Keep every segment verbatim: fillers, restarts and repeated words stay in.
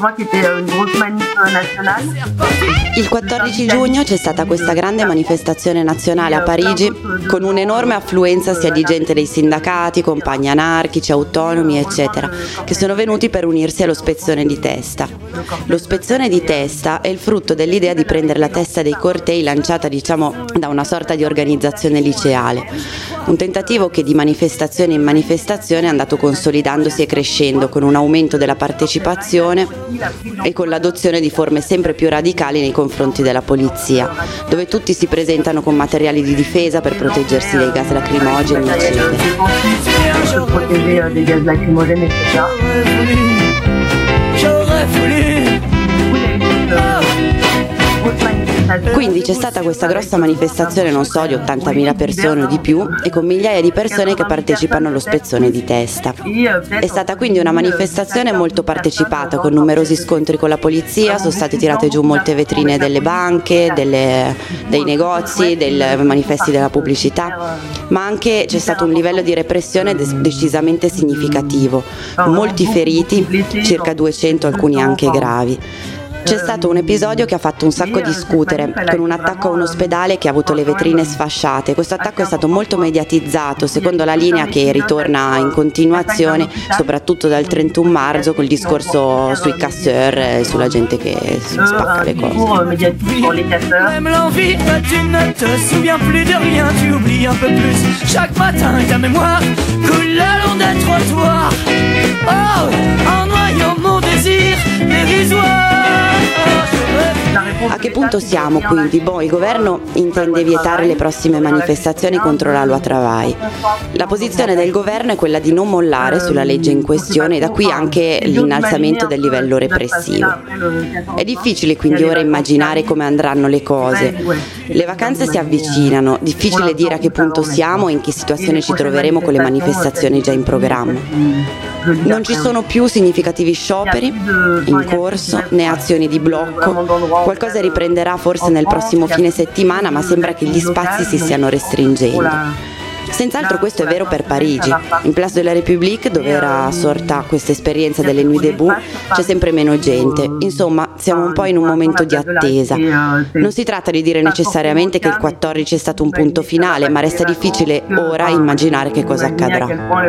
Il quattordici giugno c'è stata questa grande manifestazione nazionale a Parigi con un'enorme affluenza sia di gente dei sindacati, compagni anarchici, autonomi, eccetera, che sono venuti per unirsi allo spezzone di testa. Lo spezzone di testa è il frutto dell'idea di prendere la testa dei cortei lanciata, diciamo, da una sorta di organizzazione liceale. Un tentativo che di manifestazione in manifestazione è andato consolidandosi e crescendo con un aumento della partecipazione e con l'adozione di forme sempre più radicali nei confronti della polizia, dove tutti si presentano con materiali di difesa per proteggersi dai gas lacrimogeni, eccetera. Quindi c'è stata questa grossa manifestazione, non so, di ottantamila persone o di più, e con migliaia di persone che partecipano allo spezzone di testa. È stata quindi una manifestazione molto partecipata, con numerosi scontri con la polizia, sono state tirate giù molte vetrine delle banche, delle, dei negozi, dei manifesti della pubblicità, ma anche c'è stato un livello di repressione des- decisamente significativo, molti feriti, circa duecento, alcuni anche gravi. C'è stato un episodio che ha fatto un sacco discutere, con un attacco a un ospedale che ha avuto le vetrine sfasciate. Questo attacco è stato molto mediatizzato, secondo la linea che ritorna in continuazione, soprattutto dal trentuno marzo, col discorso sui casseur e sulla gente che spacca le cose. A che punto siamo quindi? Boh, il governo intende vietare le prossime manifestazioni contro la loi Travail. La posizione del governo è quella di non mollare sulla legge in questione, e da qui anche l'innalzamento del livello repressivo. È difficile quindi ora immaginare come andranno le cose. Le vacanze si avvicinano, difficile dire a che punto siamo e in che situazione ci troveremo con le manifestazioni già in programma. Non ci sono più significativi scioperi in corso, né azioni di blocco. Qualcosa riprenderà forse nel prossimo fine settimana, ma sembra che gli spazi si stiano restringendo. Senz'altro questo è vero per Parigi. In Place de la République, dove era sorta questa esperienza delle Nuit debout, c'è sempre meno gente. Insomma, siamo un po' in un momento di attesa. Non si tratta di dire necessariamente che il quattordici è stato un punto finale, ma resta difficile ora immaginare che cosa accadrà.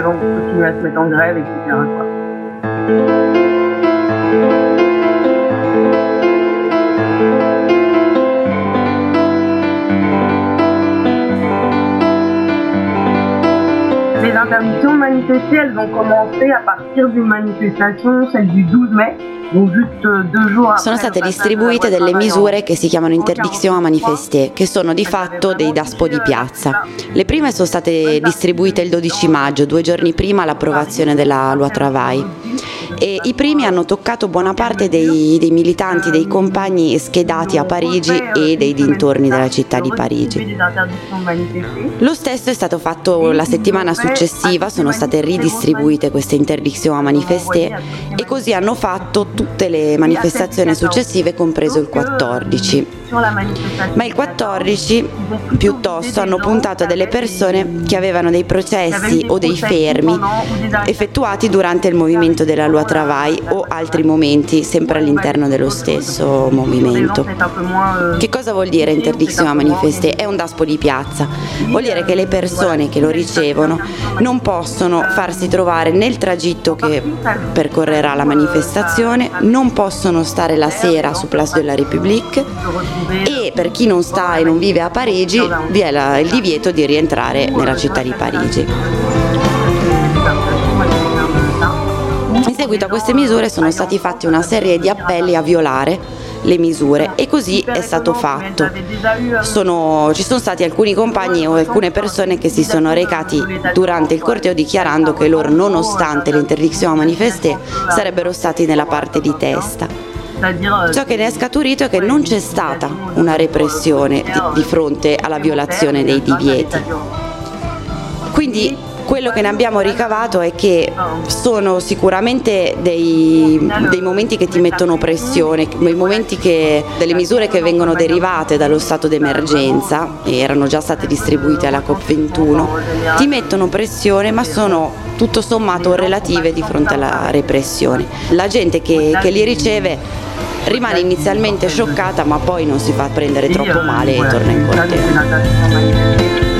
Les interdictions de manifester, elles ont commencé à partir d'une manifestation, celle du douze mai. Sono state distribuite delle misure che si chiamano interdiction à manifester, che sono di fatto dei daspo di piazza. Le prime sono state distribuite il dodici maggio, due giorni prima l'approvazione della loi Travail. E i primi hanno toccato buona parte dei, dei militanti, dei compagni schedati a Parigi e dei dintorni della città di Parigi. Lo stesso è stato fatto la settimana successiva, sono state ridistribuite queste interdiction à manifester, e così hanno fatto tutte le manifestazioni successive, compreso il quattordici. Ma il quattordici piuttosto hanno puntato a delle persone che avevano dei processi o dei fermi effettuati durante il movimento della loi Travail o altri momenti sempre all'interno dello stesso movimento. Che cosa vuol dire interdiction à manifester? È un daspo di piazza. Vuol dire che le persone che lo ricevono non possono farsi trovare nel tragitto che percorrerà la manifestazione, non possono stare la sera su Place de la République, e per chi non sta e non vive a Parigi vi è la, il divieto di rientrare nella città di Parigi. In seguito a queste misure sono stati fatti una serie di appelli a violare le misure, e così è stato fatto. Sono, ci sono stati alcuni compagni o alcune persone che si sono recati durante il corteo dichiarando che loro, nonostante l'interdiction à manifester, sarebbero stati nella parte di testa. Ciò che ne è scaturito è che non c'è stata una repressione di, di fronte alla violazione dei divieti. Quindi Quello che ne abbiamo ricavato è che sono sicuramente dei, dei momenti che ti mettono pressione, dei momenti che, delle misure che vengono derivate dallo stato d'emergenza, e erano già state distribuite alla COP ventuno, ti mettono pressione, ma sono tutto sommato relative di fronte alla repressione. La gente che, che li riceve rimane inizialmente scioccata, ma poi non si fa prendere troppo male e torna in corteo.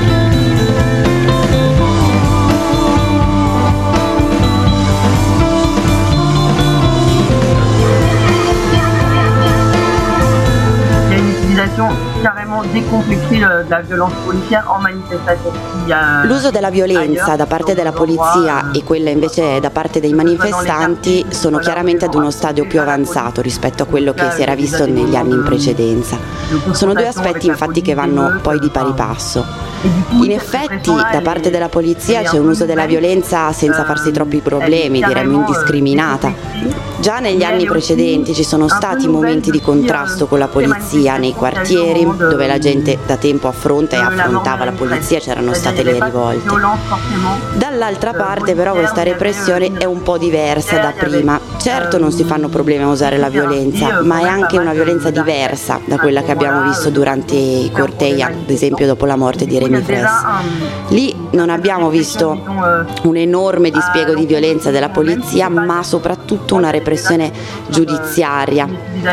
Carrément décomplexée de la violence policière en manifestation. L'uso della violenza da parte della polizia e quella invece da parte dei manifestanti sono chiaramente ad uno stadio più avanzato rispetto a quello che si era visto negli anni in precedenza. Sono due aspetti infatti che vanno poi di pari passo. In effetti da parte della polizia c'è un uso della violenza senza farsi troppi problemi, diremmo indiscriminata. Già negli anni precedenti ci sono stati momenti di contrasto con la polizia nei quartieri, dove la gente da tempo affronta e affrontava la polizia, c'erano state le rivolte. Dall'altra parte però questa repressione è un po' diversa da prima. Certo non si fanno problemi a usare la violenza, ma è anche una violenza diversa da quella che abbiamo visto durante i cortei, ad esempio dopo la morte di Rémi Fraisse. Lì non abbiamo visto un enorme dispiego di violenza della polizia, ma soprattutto una repressione giudiziaria,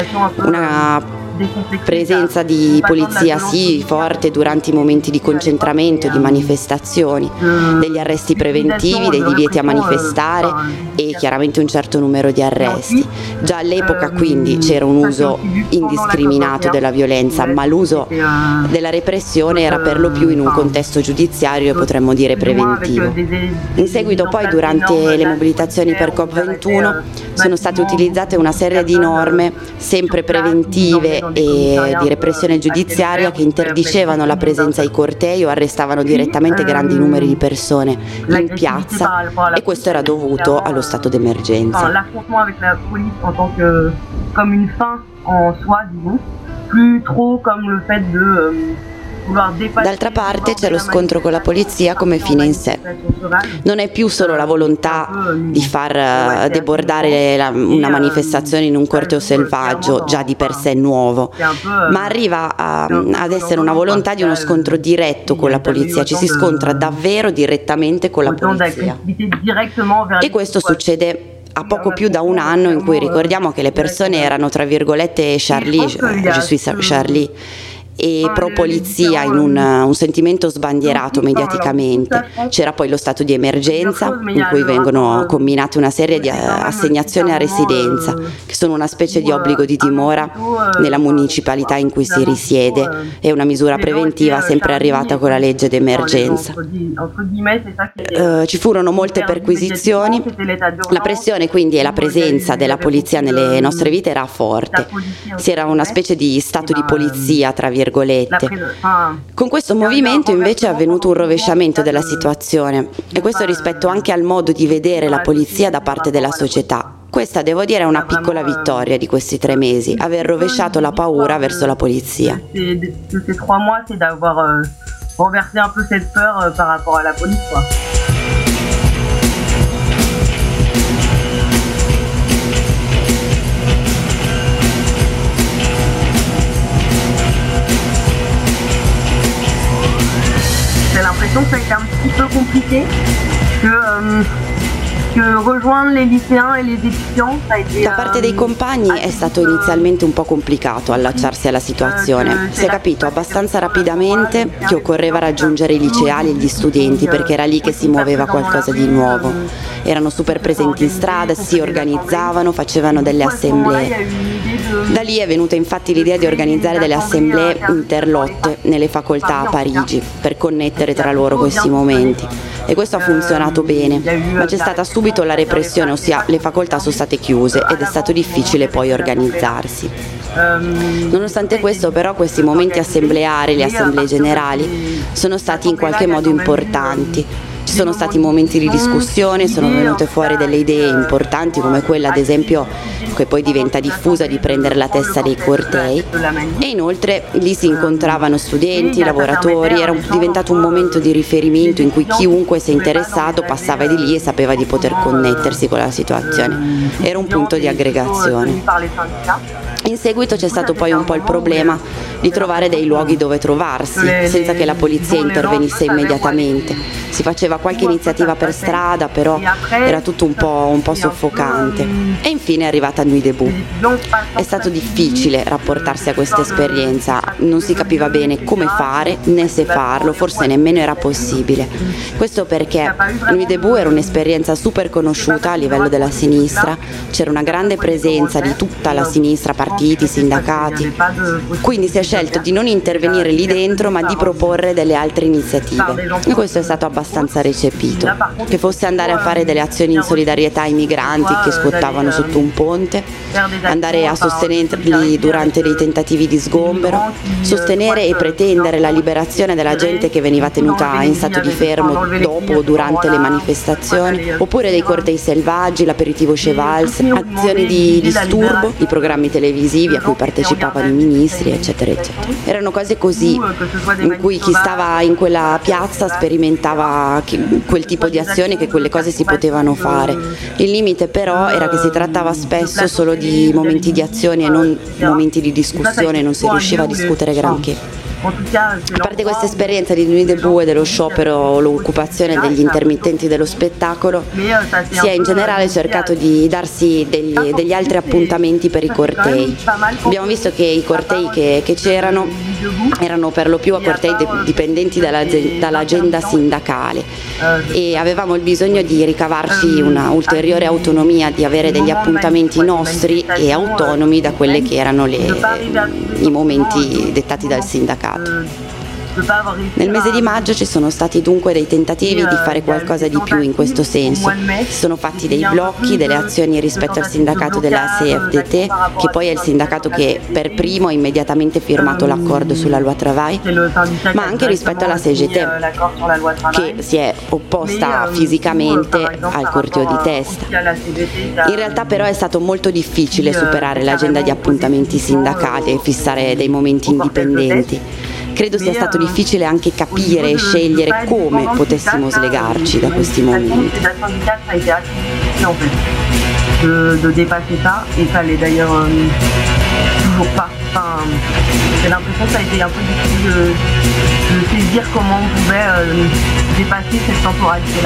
una presenza di polizia sì forte durante i momenti di concentramento, di manifestazioni, degli arresti preventivi, dei divieti a manifestare e chiaramente un certo numero di arresti. Già all'epoca quindi c'era un uso indiscriminato della violenza, ma l'uso della repressione era per lo più in un contesto giudiziario e potremmo dire preventivo. In seguito poi durante le mobilitazioni per COP ventuno sono state utilizzate una serie di norme sempre preventive e di repressione giudiziaria che interdicevano la presenza ai cortei o arrestavano direttamente grandi numeri di persone in piazza, e questo era dovuto allo stato d'emergenza. L'affrontement avec la police en tant que comme une fin en soi, disons, plus trop comme le fait de D'altra parte c'è lo scontro con la polizia come fine in sé. Non è più solo la volontà di far debordare la, una manifestazione in un corteo selvaggio, già di per sé nuovo, ma arriva a, ad essere una volontà di uno scontro diretto con la polizia, ci si scontra davvero direttamente con la polizia. E questo succede a poco più da un anno, in cui ricordiamo che le persone erano tra virgolette Charlie, je suis Charlie, e pro polizia in un, un sentimento sbandierato mediaticamente. C'era poi lo stato di emergenza in cui vengono combinate una serie di assegnazioni a residenza, che sono una specie di obbligo di dimora nella municipalità in cui si risiede, e una misura preventiva sempre arrivata con la legge d'emergenza. Eh, ci furono molte perquisizioni, la pressione quindi e la presenza della polizia nelle nostre vite era forte, si era una specie di stato di polizia tra virgolette. Con questo movimento invece è avvenuto un rovesciamento della situazione, e questo rispetto anche al modo di vedere la polizia da parte della società. Questa, devo dire, è una piccola vittoria di questi tre mesi, aver rovesciato la paura verso la polizia. Questi tre mesi c'est d'avoir renversé un peu cette peur par rapport à la police, quoi. J'ai l'impression que ça a été un petit peu compliqué, que, euh, que rejoindre les lycéens et les étudiants, ça a été, da parte dei compagni è stato inizialmente un po' complicato allacciarsi alla situazione. Si è capito abbastanza rapidamente che occorreva raggiungere i liceali e gli studenti, perché era lì che si muoveva qualcosa di nuovo. Erano super presenti in strada, si organizzavano, facevano delle assemblee. Da lì è venuta infatti l'idea di organizzare delle assemblee interlotte nelle facoltà a Parigi per connettere tra loro questi momenti, e questo ha funzionato bene, ma c'è stata subito la repressione, ossia le facoltà sono state chiuse ed è stato difficile poi organizzarsi. Nonostante questo però questi momenti assembleari, le assemblee generali, sono stati in qualche modo importanti. Ci Ci sono stati momenti di discussione, sono venute fuori delle idee importanti come quella ad esempio che poi diventa diffusa di prendere la testa dei cortei, e inoltre lì si incontravano studenti, lavoratori, era diventato un momento di riferimento in cui chiunque si è interessato passava di lì e sapeva di poter connettersi con la situazione, era un punto di aggregazione. In seguito c'è stato poi un po' il problema di trovare dei luoghi dove trovarsi senza che la polizia intervenisse immediatamente. Si faceva qualche iniziativa per strada, però era tutto un po', un po' soffocante. E infine è arrivata Nuit Debout. È stato difficile rapportarsi a questa esperienza, non si capiva bene come fare né se farlo, forse nemmeno era possibile. Questo perché Nuit Debout era un'esperienza super conosciuta a livello della sinistra, c'era una grande presenza di tutta la sinistra, partiti, sindacati, quindi si è scelto di non intervenire lì dentro ma di proporre delle altre iniziative, e questo è stato abbastanza recepito, che fosse andare a fare delle azioni in solidarietà ai migranti che squattavano sotto un ponte, andare a sostenerli durante dei tentativi di sgombero, sostenere e pretendere la liberazione della gente che veniva tenuta in stato di fermo dopo o durante le manifestazioni, oppure dei cortei selvaggi, l'aperitivo Chevals, azioni di disturbo, di programmi televisivi a cui partecipavano i ministri, eccetera eccetera. Erano cose così in cui chi stava in quella piazza sperimentava quel tipo di azioni, che quelle cose si potevano fare. Il limite però era che si trattava spesso solo di momenti di azione e non momenti di discussione, non si riusciva a discutere granché. A parte questa esperienza di Nuit Debout e dello sciopero, l'occupazione degli intermittenti dello spettacolo, si è in generale cercato di darsi degli, degli altri appuntamenti per i cortei. Abbiamo visto che i cortei che, che c'erano erano per lo più a cortei de, dipendenti dalla, dall'agenda sindacale, e avevamo il bisogno di ricavarci una ulteriore autonomia, di avere degli appuntamenti nostri e autonomi da quelle che erano le, i momenti dettati dal sindacato. Nel mese di maggio ci sono stati dunque dei tentativi di fare qualcosa di più in questo senso. Si sono fatti dei blocchi, delle azioni rispetto al sindacato della C F D T, che poi è il sindacato che per primo ha immediatamente firmato l'accordo sulla loi travail, ma anche rispetto alla C G T, che si è opposta fisicamente al corteo di testa. In realtà però è stato molto difficile superare l'agenda di appuntamenti sindacali e fissare dei momenti indipendenti. Credo sia stato difficile anche capire e scegliere come potessimo slegarci da questi momenti. De, de dépasser ça, et ça l'est d'ailleurs euh, toujours pas. Enfin, j'ai l'impression que ça a été un peu difficile de, de saisir comment on pouvait euh, dépasser cette temporalité-là.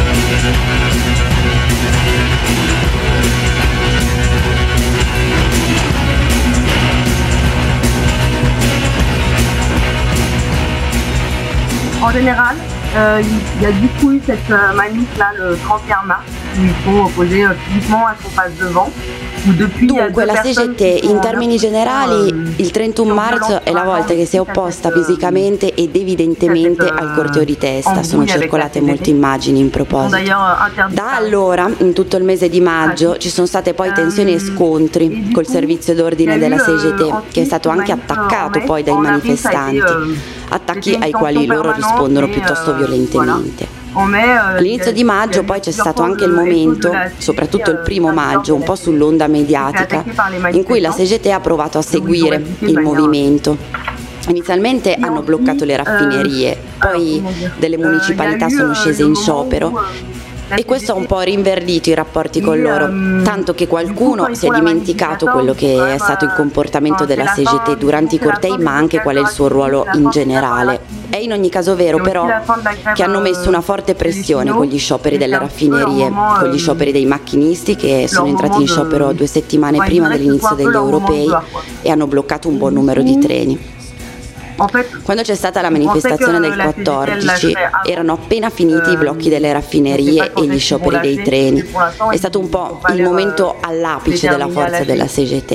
En général, euh, il y a du coup eu cette euh, manif là le trente et un mars, où il faut opposer euh, physiquement à ce qu'on passe devant. Dunque la C G T in termini generali il trentuno marzo è la volta che si è opposta fisicamente ed evidentemente al corteo di testa, sono circolate molte immagini in proposito. Da allora, in tutto il mese di maggio, ci sono state poi tensioni e scontri col servizio d'ordine della C G T, che è stato anche attaccato poi dai manifestanti, attacchi ai quali loro rispondono piuttosto violentemente. All'inizio di maggio poi c'è stato anche il momento, soprattutto il primo maggio, un po' sull'onda mediatica, in cui la C G T ha provato a seguire il movimento. Inizialmente hanno bloccato le raffinerie, poi delle municipalità sono scese in sciopero, e questo ha un po' rinverdito i rapporti con loro, tanto che qualcuno si è dimenticato quello che è stato il comportamento della C G T durante i cortei, ma anche qual è il suo ruolo in generale. È in ogni caso vero però che hanno messo una forte pressione con gli scioperi delle raffinerie, con gli scioperi dei macchinisti che sono entrati in sciopero due settimane prima dell'inizio degli europei e hanno bloccato un buon numero di treni. Quando c'è stata la manifestazione del quattordici erano appena finiti i blocchi delle raffinerie e gli scioperi dei treni. È stato un po' il momento all'apice della forza della C G T.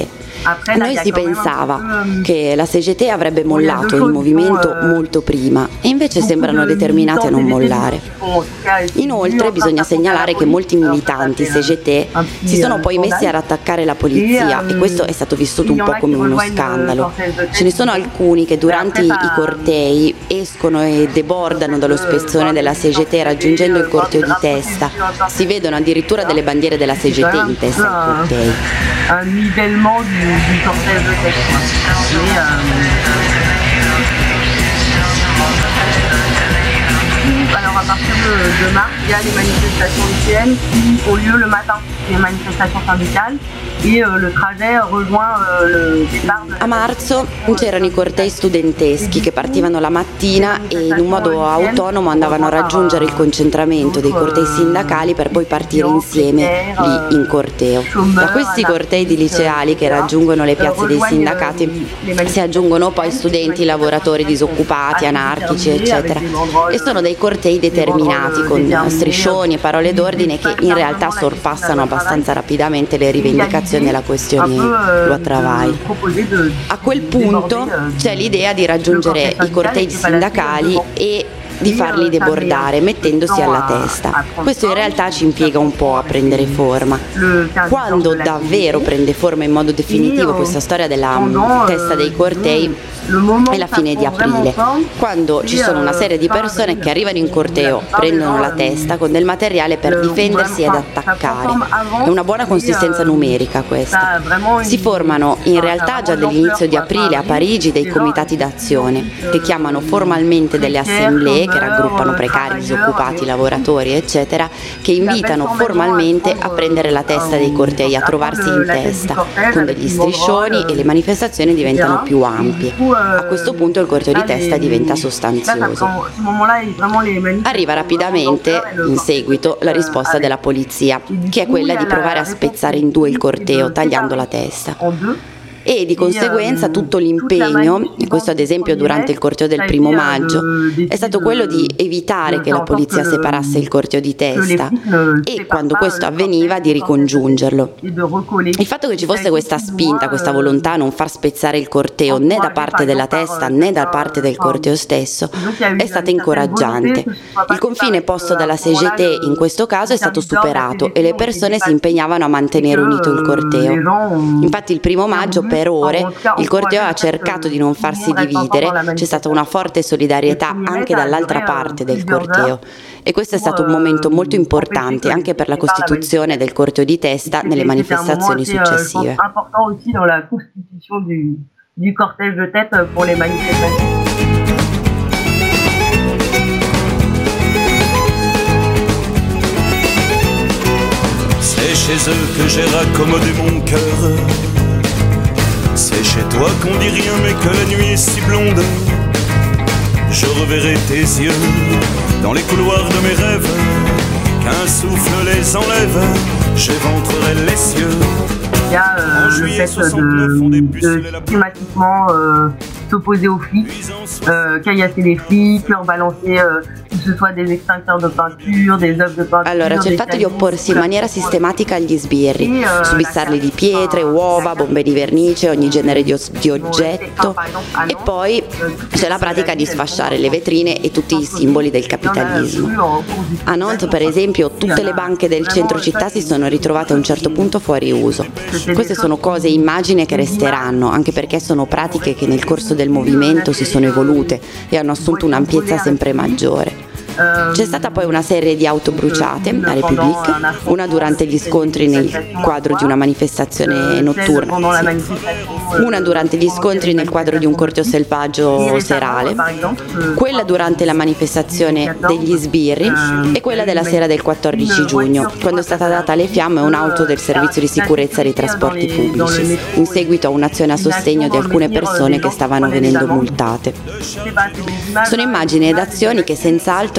Noi si pensava che la C G T avrebbe mollato il movimento molto prima e invece sembrano determinati a non mollare. Inoltre bisogna segnalare che molti militanti C G T si sono poi messi ad attaccare la polizia e questo è stato vissuto un po' come uno scandalo. Ce ne sono alcuni che durante i cortei escono e debordano dallo spezzone della C G T raggiungendo il corteo di testa. Si vedono addirittura delle bandiere della C G T in testa ai cortei. Un nivellement du, du cortège de tête. Et, euh, alors à partir de, de mars, il y a les manifestations lycéennes qui ont lieu le matin, les manifestations syndicales. E il trajet rejoint le départ. A marzo c'erano i cortei studenteschi che partivano la mattina e in un modo autonomo andavano a raggiungere il concentramento dei cortei sindacali per poi partire insieme lì in corteo. Da questi cortei di liceali che raggiungono le piazze dei sindacati si aggiungono poi studenti, lavoratori disoccupati, anarchici, eccetera. E sono dei cortei determinati con striscioni e parole d'ordine che in realtà sorpassano abbastanza rapidamente le rivendicazioni della questione loi travail. A quel punto c'è l'idea di raggiungere i cortei sindacali e di farli debordare mettendosi alla testa. Questo in realtà ci impiega un po' a prendere forma. Quando davvero prende forma in modo definitivo questa storia della testa dei cortei è la fine di aprile, quando ci sono una serie di persone che arrivano in corteo, prendono la testa con del materiale per difendersi ed attaccare. È una buona consistenza numerica questa. Si formano in realtà già dall'inizio di aprile a Parigi dei comitati d'azione che chiamano formalmente delle assemblee che raggruppano precari, disoccupati, lavoratori, eccetera, che invitano formalmente a prendere la testa dei cortei, a trovarsi in testa, con degli striscioni e le manifestazioni diventano più ampie. A questo punto il corteo di testa diventa sostanzioso. Arriva rapidamente, in seguito, la risposta della polizia, che è quella di provare a spezzare in due il corteo, tagliando la testa. E di conseguenza tutto l'impegno, questo ad esempio durante il corteo del primo maggio, è stato quello di evitare che la polizia separasse il corteo di testa e quando questo avveniva di ricongiungerlo. Il fatto che ci fosse questa spinta, questa volontà a non far spezzare il corteo né da parte della testa né da parte del corteo stesso è stata incoraggiante. Il confine posto dalla C G T in questo caso è stato superato e le persone si impegnavano a mantenere unito il corteo. Infatti il primo maggio per Per ore il corteo ha cercato di non farsi dividere, c'è stata una forte solidarietà anche dall'altra parte del corteo e questo è stato un momento molto importante anche per la costituzione del corteo di testa nelle manifestazioni successive. C'est chez eux que j'ai raccommodé mon cœur. C'est chez toi qu'on dit rien mais que la nuit est si blonde. Je reverrai tes yeux dans les couloirs de mes rêves. Qu'un souffle les enlève, j'éventrerai les cieux. Il y a euh, le fait de, de systématiquement euh, s'opposer aux flics, euh, caillasser les flics, leur balancer euh, che ce soit des extincteurs de peinture, des œuvres de peinture. Allora c'è il fatto di opporsi in maniera sistematica agli sbirri, subissarli di pietre, uova, bombe di vernice, ogni genere di, di oggetto e poi c'è la pratica di sfasciare le vetrine e tutti i simboli del capitalismo. A Nantes per esempio tutte le banche del centro città si sono ritrovate a un certo punto fuori uso. Queste sono cose e immagini che resteranno, anche perché sono pratiche che nel corso del movimento si sono evolute e hanno assunto un'ampiezza sempre maggiore. C'è stata poi una serie di auto bruciate a République, una durante gli scontri nel quadro di una manifestazione notturna, una durante gli scontri nel quadro di un corteo selvaggio serale, quella durante la manifestazione degli sbirri e quella della sera del quattordici giugno, quando è stata data alle fiamme un'auto del servizio di sicurezza dei trasporti pubblici, in seguito a un'azione a sostegno di alcune persone che stavano venendo multate. Sono immagini ed azioni che senz'altro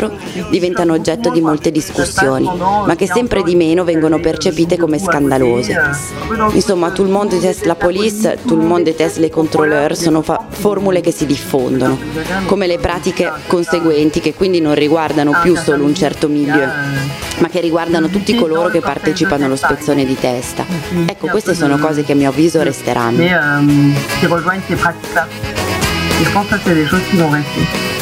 l'altro, diventano oggetto di molte discussioni, ma che sempre di meno vengono percepite come scandalose. Insomma, tout le monde déteste la police, tout le monde déteste les contrôleurs sono fa- formule che si diffondono, come le pratiche conseguenti che quindi non riguardano più solo un certo milieu, ma che riguardano tutti coloro che partecipano allo spezzone di testa. Ecco, queste sono cose che a mio avviso resteranno. Mais euh, qui rejoignent ces pratiques-là. Et je pense que ça, c'est des choses qui vont rester.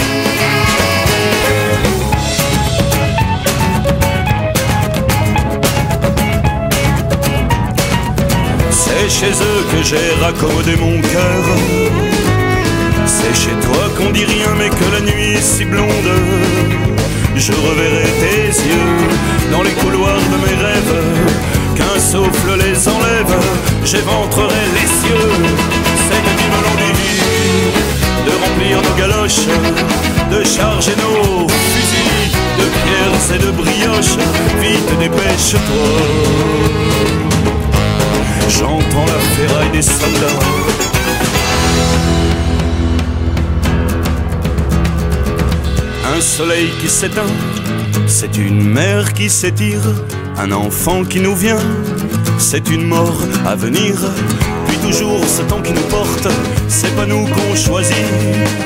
C'est chez eux que j'ai raccommodé mon cœur. C'est chez toi qu'on dit rien mais que la nuit est si blonde. Je reverrai tes yeux dans les couloirs de mes rêves. Qu'un souffle les enlève, j'éventrerai les cieux. C'est que tu me l'ont dit, de remplir nos galoches, de charger nos fusils, de pierres et de brioches. Vite dépêche-toi, j'entends la ferraille des soldats. Un soleil qui s'éteint, c'est une mer qui s'étire. Un enfant qui nous vient, c'est une mort à venir. Puis toujours ce temps qui nous porte, c'est pas nous qu'on choisit.